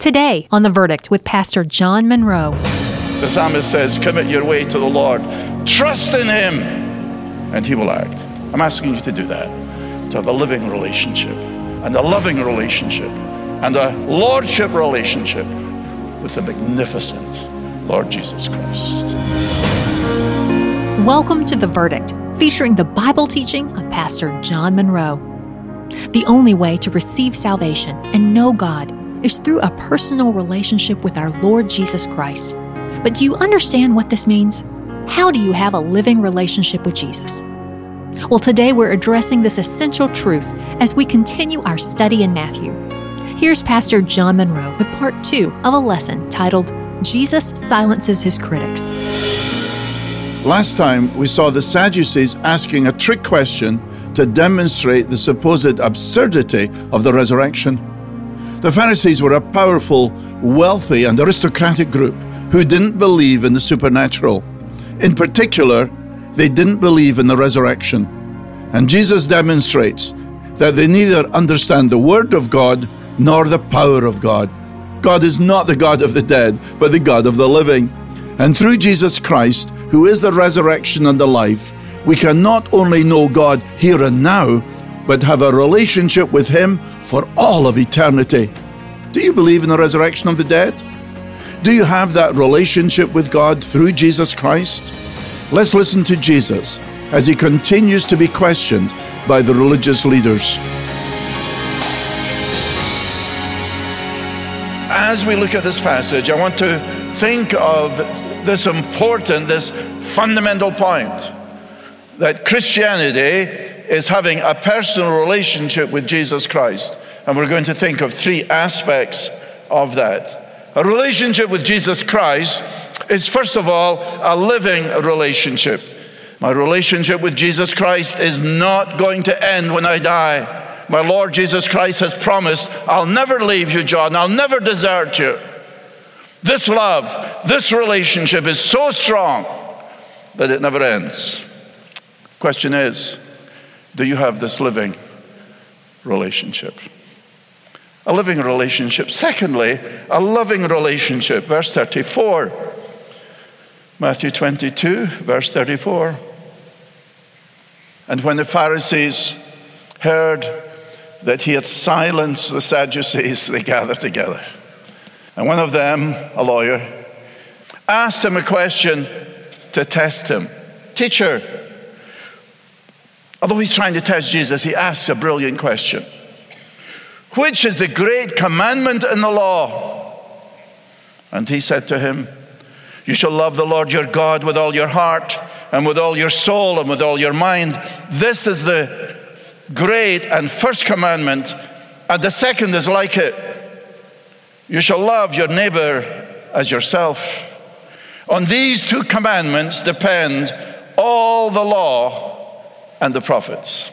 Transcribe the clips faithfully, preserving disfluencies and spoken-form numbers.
Today on The Verdict with Pastor John Monroe. The psalmist says, commit your way to the Lord. Trust in Him, and He will act. I'm asking you to do that, to have a living relationship, and a loving relationship, and a lordship relationship with the magnificent Lord Jesus Christ. Welcome to The Verdict, featuring the Bible teaching of Pastor John Monroe. The only way to receive salvation and know God is through a personal relationship with our Lord Jesus Christ. But do you understand what this means? How do you have a living relationship with Jesus? Well, today we're addressing this essential truth as we continue our study in Matthew. Here's Pastor John Monroe with part two of a lesson titled, Jesus Silences His Critics. Last time, we saw the Sadducees asking a trick question to demonstrate the supposed absurdity of the resurrection. The Pharisees were a powerful, wealthy, and aristocratic group who didn't believe in the supernatural. In particular, they didn't believe in the resurrection. And Jesus demonstrates that they neither understand the Word of God nor the power of God. God is not the God of the dead, but the God of the living. And through Jesus Christ, who is the resurrection and the life, we can not only know God here and now, but have a relationship with Him for all of eternity. Do you believe in the resurrection of the dead? Do you have that relationship with God through Jesus Christ? Let's listen to Jesus as He continues to be questioned by the religious leaders. As we look at this passage, I want to think of this important, this fundamental point, that Christianity is having a personal relationship with Jesus Christ. And we're going to think of three aspects of that. A relationship with Jesus Christ is, first of all, a living relationship. My relationship with Jesus Christ is not going to end when I die. My Lord Jesus Christ has promised, I'll never leave you, John. I'll never desert you. This love, this relationship is so strong that it never ends. Question is, do you have this living relationship? A living relationship. Secondly, a loving relationship. Verse thirty-four. Matthew twenty-two, verse thirty-four. And when the Pharisees heard that He had silenced the Sadducees, they gathered together. And one of them, a lawyer, asked Him a question to test Him. Teacher, although he's trying to test Jesus, he asks a brilliant question. Which is the great commandment in the law? And he said to him, you shall love the Lord your God with all your heart and with all your soul and with all your mind. This is the great and first commandment, and the second is like it. You shall love your neighbor as yourself. On these two commandments depend all the law and the prophets.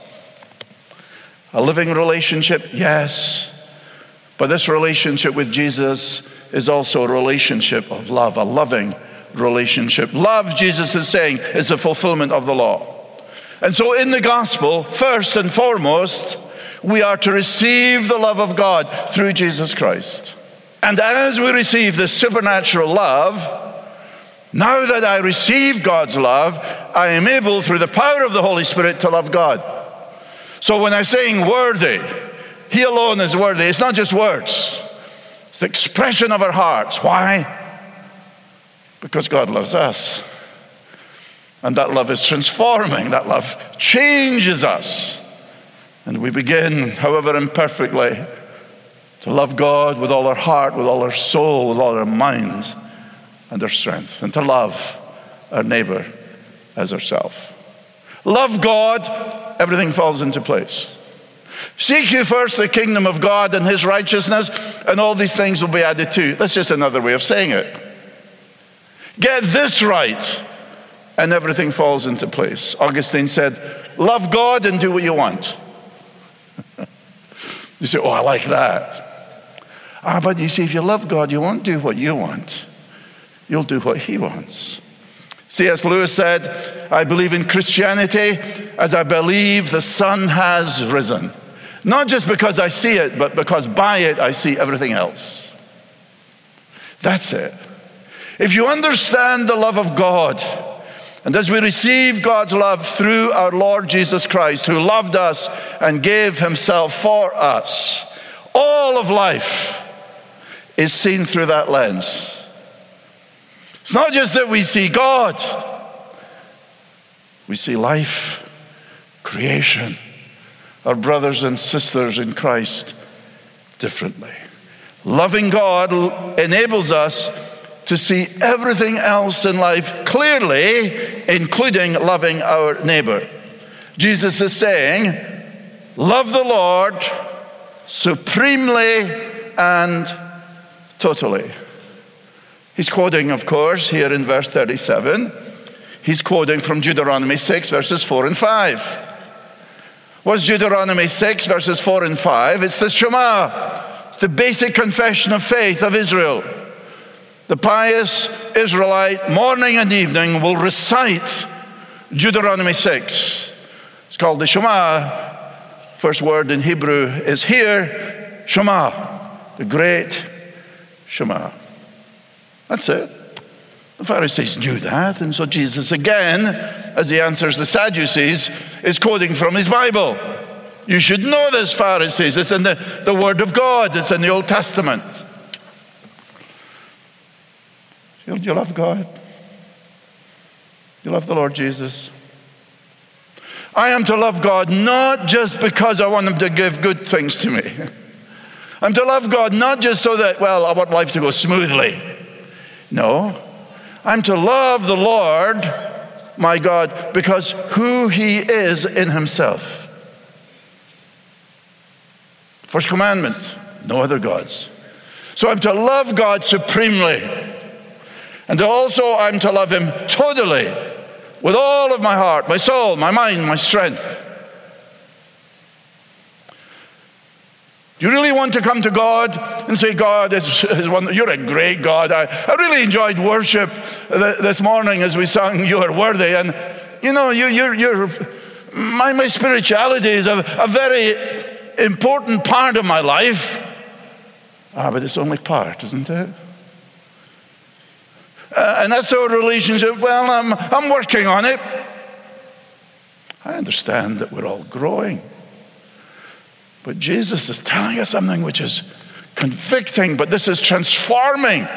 A living relationship, yes. But this relationship with Jesus is also a relationship of love, a loving relationship. Love, Jesus is saying, is the fulfillment of the law. And so in the gospel, first and foremost, we are to receive the love of God through Jesus Christ. And as we receive this supernatural love, now that I receive God's love, I am able, through the power of the Holy Spirit, to love God. So when I'm saying worthy, He alone is worthy. It's not just words. It's the expression of our hearts. Why? Because God loves us. And that love is transforming. That love changes us. And we begin, however imperfectly, to love God with all our heart, with all our soul, with all our mind, and our strength, and to love our neighbor as ourselves. Love God, everything falls into place. Seek you first the kingdom of God and His righteousness, and all these things will be added to you. That's just another way of saying it. Get this right, and everything falls into place. Augustine said, love God and do what you want. You say, oh, I like that. Ah, but you see, if you love God, you won't do what you want. You'll do what He wants. C S Lewis said, I believe in Christianity as I believe the sun has risen. Not just because I see it, but because by it I see everything else. That's it. If you understand the love of God, and as we receive God's love through our Lord Jesus Christ, who loved us and gave himself for us, all of life is seen through that lens. It's not just that we see God. We see life, creation, our brothers and sisters in Christ differently. Loving God enables us to see everything else in life clearly, including loving our neighbor. Jesus is saying, love the Lord supremely and totally. He's quoting, of course, here in verse thirty-seven. He's quoting from Deuteronomy six, verses four and five. What's Deuteronomy six, verses four and five? It's the Shema. It's the basic confession of faith of Israel. The pious Israelite, morning and evening, will recite Deuteronomy six. It's called the Shema. First word in Hebrew is here, Shema, the great Shema. That's it. The Pharisees knew that, and so Jesus again, as he answers the Sadducees, is quoting from his Bible. You should know this, Pharisees. It's in the, the Word of God. It's in the Old Testament. Do you love God? You love the Lord Jesus? I am to love God not just because I want him to give good things to me. I'm to love God not just so that, well, I want life to go smoothly. No. I'm to love the Lord, my God, because who he is in himself. First commandment, no other gods. So I'm to love God supremely. And also I'm to love him totally, with all of my heart, my soul, my mind, my strength. Do you really want to come to God and say, God, is, is one, you're a great God. I, I really enjoyed worship th- this morning as we sang, You Are Worthy. And, you know, you, you're, you're, my, my spirituality is a, a very important part of my life. Ah, but it's only part, isn't it? Uh, and that's our relationship. Well, I'm, I'm working on it. I understand that we're all growing. But Jesus is telling us something which is convicting, but this is transforming.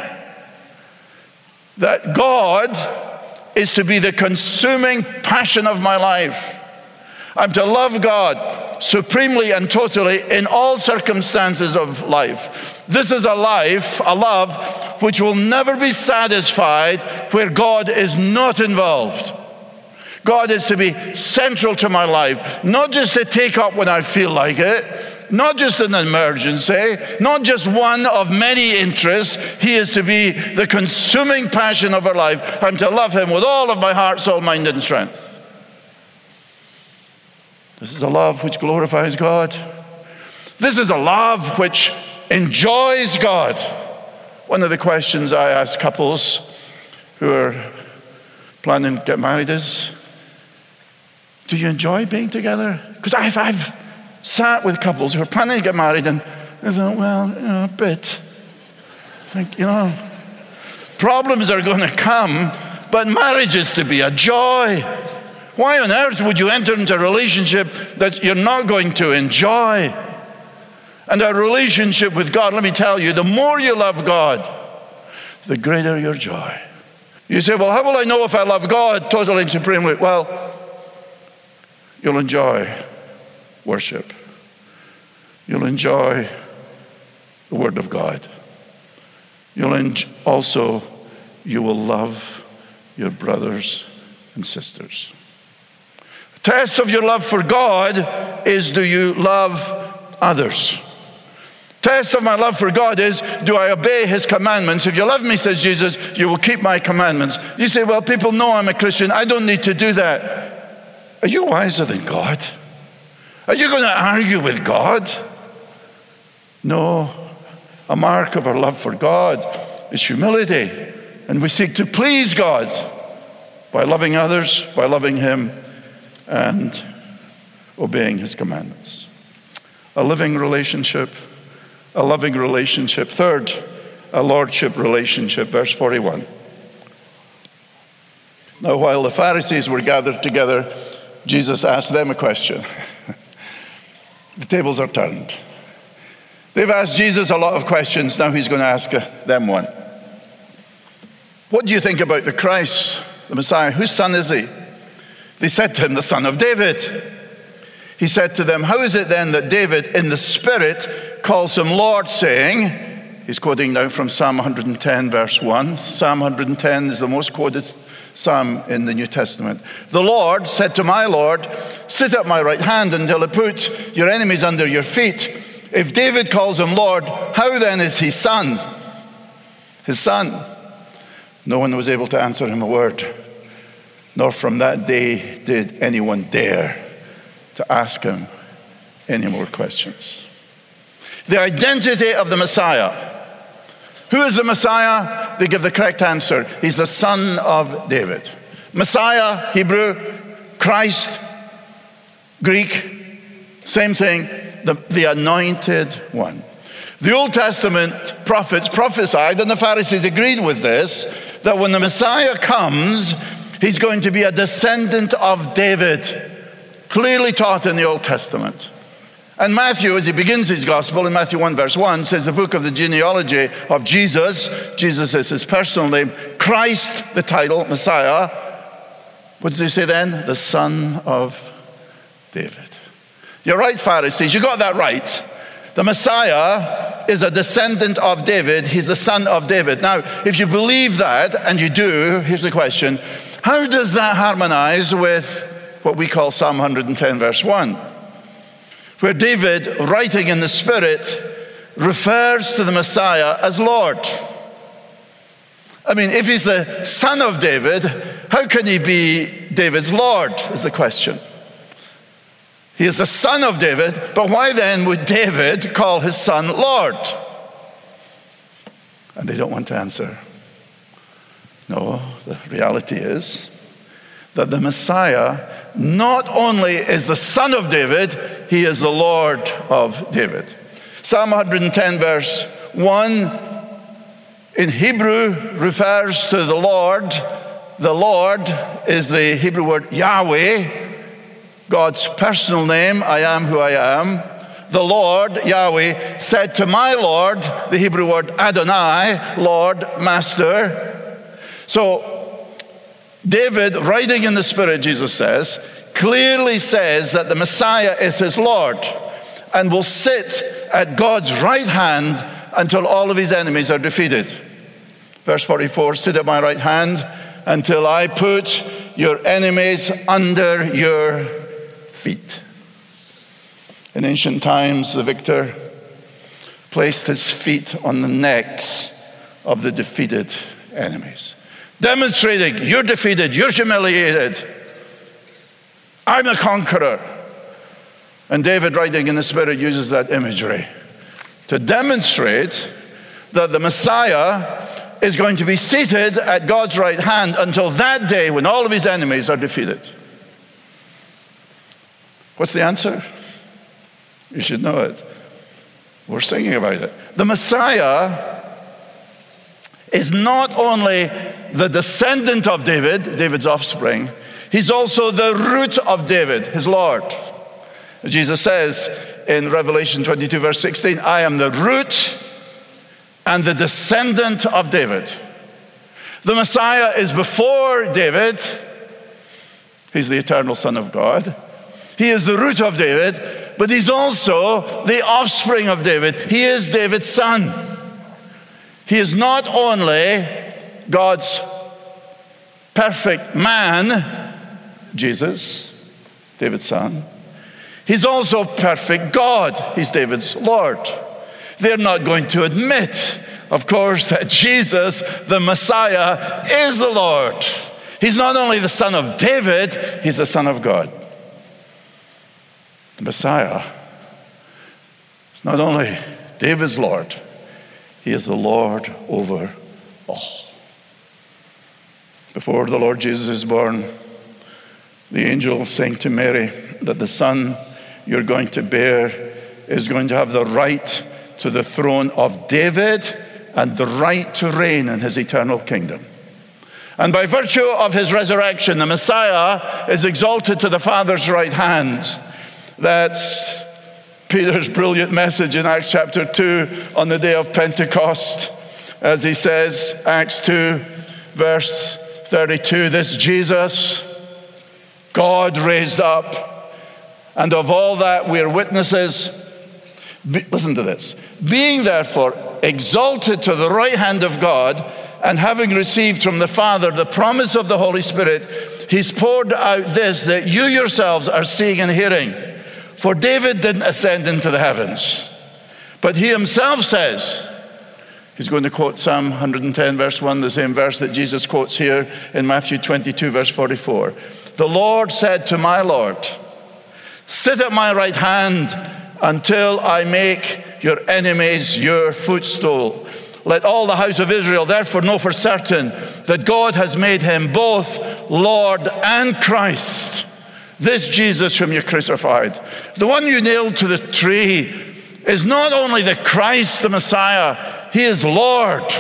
That God is to be the consuming passion of my life. I'm to love God supremely and totally in all circumstances of life. This is a life, a love, which will never be satisfied where God is not involved. God is to be central to my life, not just to take up when I feel like it, not just an emergency, not just one of many interests. He is to be the consuming passion of our life. I'm to love him with all of my heart, soul, mind, and strength. This is a love which glorifies God. This is a love which enjoys God. One of the questions I ask couples who are planning to get married is, do you enjoy being together? Because I've, I've sat with couples who are planning to get married and they thought, well, you know, a bit. Like, you know, problems are going to come, but marriage is to be a joy. Why on earth would you enter into a relationship that you're not going to enjoy? And our relationship with God, let me tell you, the more you love God, the greater your joy. You say, well, how will I know if I love God totally and supremely? Well, you'll enjoy worship. You'll enjoy the Word of God. You'll enjoy, also, you will love your brothers and sisters. The test of your love for God is, do you love others? Test of my love for God is, do I obey his commandments? If you love me, says Jesus, you will keep my commandments. You say, well, people know I'm a Christian. I don't need to do that. Are you wiser than God? Are you going to argue with God? No. A mark of our love for God is humility. And we seek to please God by loving others, by loving him, and obeying his commandments. A living relationship, a loving relationship. Third, a lordship relationship. Verse forty-one. Now, while the Pharisees were gathered together, Jesus asked them a question. The tables are turned. They've asked Jesus a lot of questions. Now he's going to ask them one. What do you think about the Christ, the Messiah? Whose son is he? They said to him, the son of David. He said to them, how is it then that David in the Spirit calls him Lord, saying, he's quoting now from Psalm one hundred ten, verse one. Psalm one hundred ten is the most quoted psalm in the New Testament. The Lord said to my Lord, sit at my right hand until I put your enemies under your feet. If David calls him Lord, how then is he son? His son. No one was able to answer him a word, nor from that day did anyone dare to ask him any more questions. The identity of the Messiah. Who is the Messiah? They give the correct answer. He's the son of David. Messiah, Hebrew, Christ, Greek, same thing, the, the anointed one. The Old Testament prophets prophesied, and the Pharisees agreed with this, that when the Messiah comes, he's going to be a descendant of David, clearly taught in the Old Testament. And Matthew, as he begins his gospel in Matthew one verse one, says the book of the genealogy of Jesus. Jesus is his personal name. Christ, the title, Messiah. What does he say then? The son of David. You're right, Pharisees. You got that right. The Messiah is a descendant of David. He's the son of David. Now, if you believe that, and you do, here's the question. How does that harmonize with what we call Psalm one hundred ten verse one? Where David, writing in the Spirit, refers to the Messiah as Lord. I mean, if he's the son of David, how can he be David's Lord, is the question. He is the son of David, but why then would David call his son Lord? And they don't want to answer. No, the reality is that the Messiah not only is the son of David, he is the Lord of David. Psalm one hundred ten verse one in Hebrew refers to the Lord. The Lord is the Hebrew word Yahweh, God's personal name, I am who I am. The Lord, Yahweh, said to my Lord, the Hebrew word Adonai, Lord, Master. So David, writing in the Spirit, Jesus says, clearly says that the Messiah is his Lord and will sit at God's right hand until all of his enemies are defeated. Verse forty-four, sit at my right hand until I put your enemies under your feet. In ancient times, the victor placed his feet on the necks of the defeated enemies, demonstrating, you're defeated, you're humiliated, I'm a conqueror. And David, writing in the Spirit, uses that imagery to demonstrate that the Messiah is going to be seated at God's right hand until that day when all of his enemies are defeated. What's the answer? You should know it. We're singing about it. The Messiah is not only the descendant of David, David's offspring, he's also the root of David, his Lord. Jesus says in Revelation twenty-two, verse sixteen, I am the root and the descendant of David. The Messiah is before David. He's the eternal Son of God. He is the root of David, but he's also the offspring of David. He is David's son. He is not only God's perfect man, Jesus, David's son. He's also perfect God. He's David's Lord. They're not going to admit, of course, that Jesus, the Messiah, is the Lord. He's not only the son of David, he's the Son of God. The Messiah is not only David's Lord, he is the Lord over all. Before the Lord Jesus is born, the angel saying to Mary that the son you're going to bear is going to have the right to the throne of David and the right to reign in his eternal kingdom. And by virtue of his resurrection, the Messiah is exalted to the Father's right hand. That's Peter's brilliant message in Acts chapter two on the day of Pentecost. As he says, Acts two, verse thirty-two, this Jesus, God raised up, and of all that we are witnesses. Be, listen to this. Being therefore exalted to the right hand of God, and having received from the Father the promise of the Holy Spirit, he's poured out this that you yourselves are seeing and hearing. For David didn't ascend into the heavens, but he himself says, he's going to quote Psalm one hundred ten, verse one, the same verse that Jesus quotes here in Matthew twenty-two, verse forty-four. The Lord said to my Lord, sit at my right hand until I make your enemies your footstool. Let all the house of Israel therefore know for certain that God has made him both Lord and Christ. This Jesus whom you crucified, the one you nailed to the tree, is not only the Christ, the Messiah, he is Lord,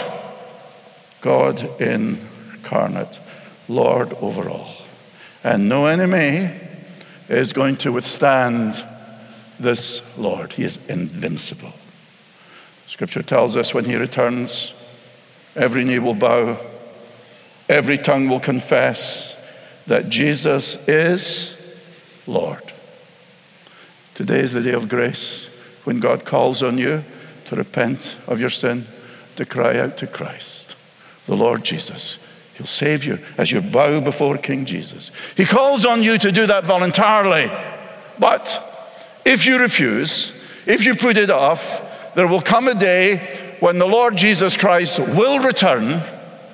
God incarnate, Lord over all. And no enemy is going to withstand this Lord. He is invincible. Scripture tells us when he returns, every knee will bow, every tongue will confess that Jesus is Lord. Today is the day of grace when God calls on you to repent of your sin, to cry out to Christ, the Lord Jesus. He'll save you as you bow before King Jesus. He calls on you to do that voluntarily. But if you refuse, if you put it off, there will come a day when the Lord Jesus Christ will return,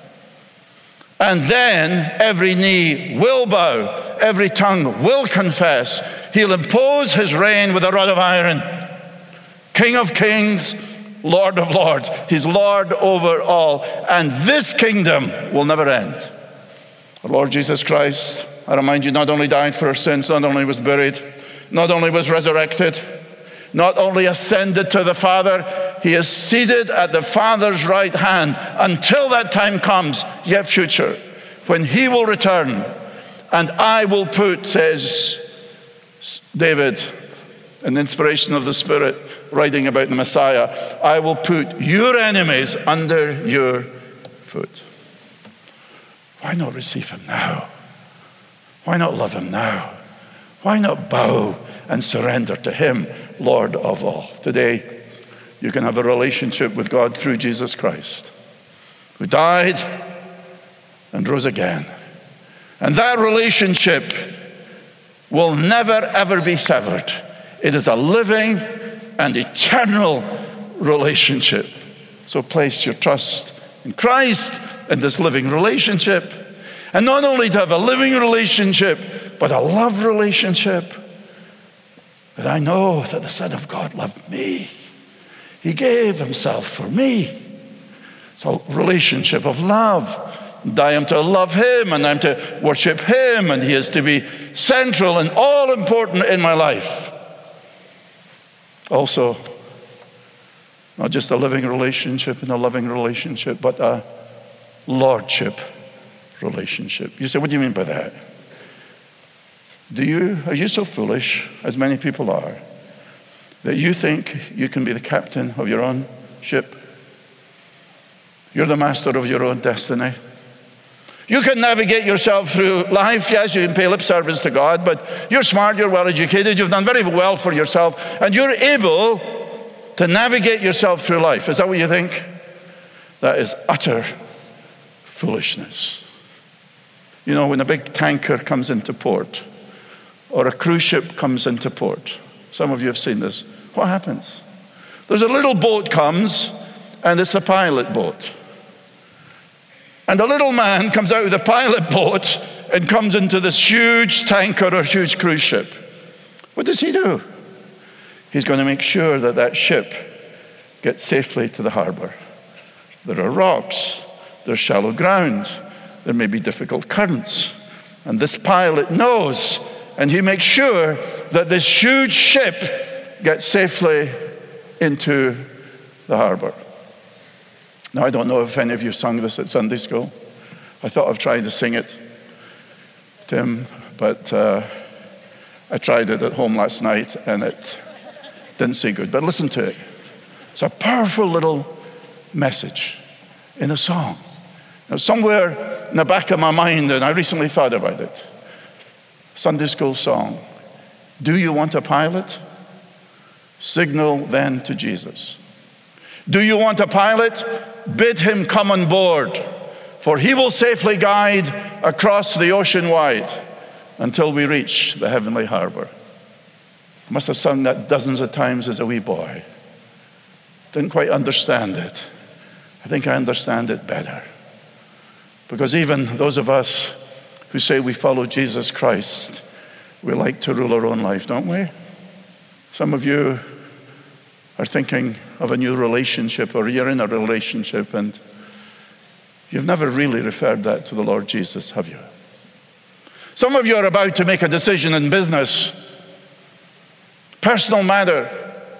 and then every knee will bow, every tongue will confess. He'll impose his reign with a rod of iron. King of kings, Lord of lords. He's Lord over all. And this kingdom will never end. The Lord Jesus Christ, I remind you, not only died for our sins, not only was buried, not only was resurrected, not only ascended to the Father, he is seated at the Father's right hand until that time comes, yet future, when he will return. And I will put, says David, in the inspiration of the Spirit, writing about the Messiah, I will put your enemies under your foot. Why not receive him now? Why not love him now? Why not bow and surrender to him, Lord of all? Today, you can have a relationship with God through Jesus Christ, who died and rose again. And that relationship will never, ever be severed. It is a living and eternal relationship. So place your trust in Christ in this living relationship. And not only to have a living relationship, but a love relationship. That I know that the Son of God loved me. He gave himself for me. It's a relationship of love. And I am to love him, and I'm to worship him, and he is to be central and all important in my life. Also, not just a living relationship and a loving relationship, but a lordship relationship. You say, what do you mean by that? Do you, are you so foolish, as many people are, that you think you can be the captain of your own ship? You're the master of your own destiny. You can navigate yourself through life. Yes, you can pay lip service to God, but you're smart, you're well educated, you've done very well for yourself, and you're able to navigate yourself through life. Is that what you think? That is utter foolishness. You know, when a big tanker comes into port, or a cruise ship comes into port, some of you have seen this, what happens? There's a little boat comes, and it's the pilot boat. And a little man comes out of the pilot boat and comes into this huge tanker or huge cruise ship. What does he do? He's going to make sure that that ship gets safely to the harbor. There are rocks, there's shallow ground, there may be difficult currents. And this pilot knows, and he makes sure that this huge ship gets safely into the harbor. Now, I don't know if any of you sung this at Sunday school. I thought of trying to sing it, Tim, but uh, I tried it at home last night and it didn't say good. But listen to it. It's a powerful little message in a song. Now, somewhere in the back of my mind, and I recently thought about it, Sunday school song, do you want a pilot? Signal then to Jesus. Do you want a pilot? Bid him come on board, for he will safely guide across the ocean wide until we reach the heavenly harbor. I must have sung that dozens of times as a wee boy. Didn't quite understand it. I think I understand it better. Because even those of us who say we follow Jesus Christ, we like to rule our own life, don't we? Some of you are thinking of a new relationship, or you're in a relationship and you've never really referred that to the Lord Jesus, have you? Some of you are about to make a decision in business, personal matter,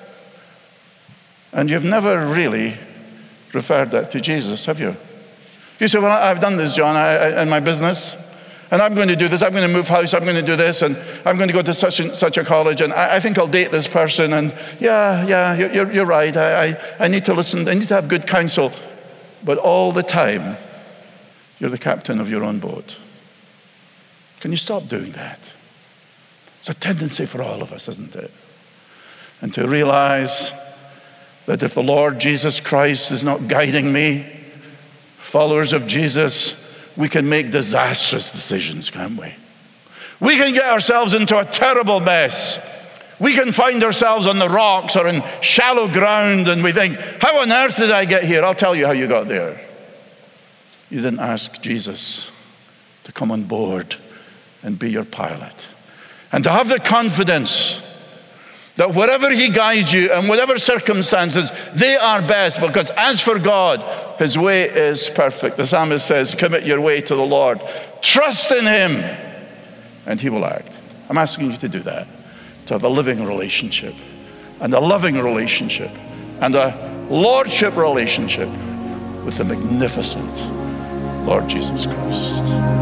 and you've never really referred that to Jesus, have you? You say, well, I've done this, John, I, I, in my business, and I'm going to do this, I'm going to move house, I'm going to do this, and I'm going to go to such and such a college, and I, I think I'll date this person, and yeah, yeah, you're, you're right, I, I, I need to listen, I need to have good counsel. But all the time, you're the captain of your own boat. Can you stop doing that? It's a tendency for all of us, isn't it? And to realize that if the Lord Jesus Christ is not guiding me, followers of Jesus, we can make disastrous decisions, can't we? We can get ourselves into a terrible mess. We can find ourselves on the rocks or in shallow ground, and we think, how on earth did I get here? I'll tell you how you got there. You didn't ask Jesus to come on board and be your pilot. And to have the confidence that wherever he guides you and whatever circumstances, they are best, because as for God, his way is perfect. The psalmist says, commit your way to the Lord. Trust in him, and he will act. I'm asking you to do that, to have a living relationship, and a loving relationship, and a lordship relationship with the magnificent Lord Jesus Christ.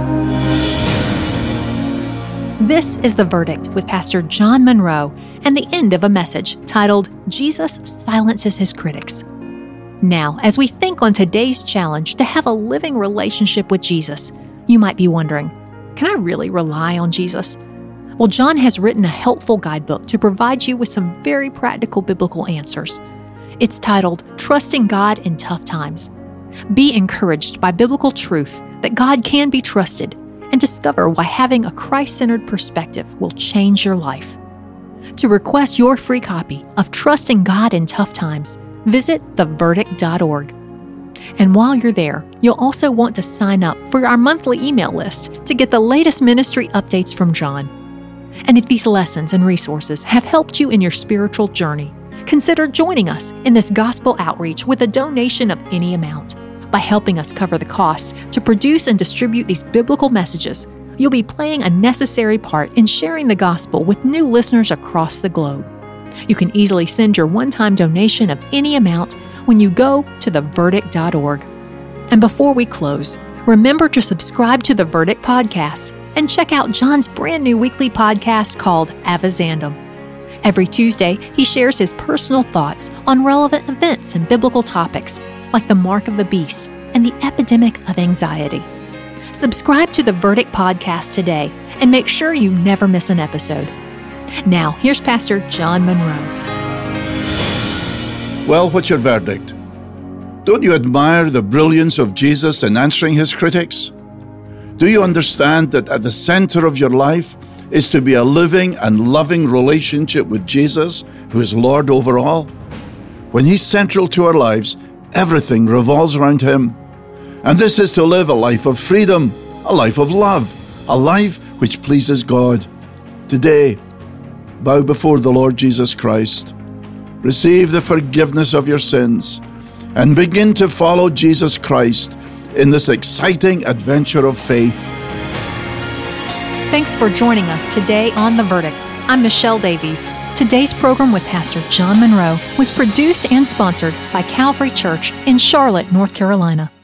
This is The Verdict with Pastor John Monroe, and the end of a message titled, Jesus Silences His Critics. Now, as we think on today's challenge to have a living relationship with Jesus, you might be wondering, can I really rely on Jesus? Well, John has written a helpful guidebook to provide you with some very practical biblical answers. It's titled, Trusting God in Tough Times. Be encouraged by biblical truth that God can be trusted, and discover why having a Christ-centered perspective will change your life. To request your free copy of Trusting God in Tough Times, visit the verdict dot org. And while you're there, you'll also want to sign up for our monthly email list to get the latest ministry updates from John. And if these lessons and resources have helped you in your spiritual journey, consider joining us in this gospel outreach with a donation of any amount. By helping us cover the costs to produce and distribute these biblical messages, you'll be playing a necessary part in sharing the gospel with new listeners across the globe. You can easily send your one-time donation of any amount when you go to the verdict dot org. And before we close, remember to subscribe to the Verdict Podcast and check out John's brand new weekly podcast called Avizandum. Every Tuesday, he shares his personal thoughts on relevant events and biblical topics, like the mark of the beast and the epidemic of anxiety. Subscribe to the Verdict Podcast today and make sure you never miss an episode. Now, here's Pastor John Monroe. Well, what's your verdict? Don't you admire the brilliance of Jesus in answering his critics? Do you understand that at the center of your life is to be a living and loving relationship with Jesus, who is Lord over all? When he's central to our lives, everything revolves around him. And this is to live a life of freedom, a life of love, a life which pleases God. Today, bow before the Lord Jesus Christ, receive the forgiveness of your sins, and begin to follow Jesus Christ in this exciting adventure of faith. Thanks for joining us today on The Verdict. I'm Michelle Davies. Today's program with Pastor John Monroe was produced and sponsored by Calvary Church in Charlotte, North Carolina.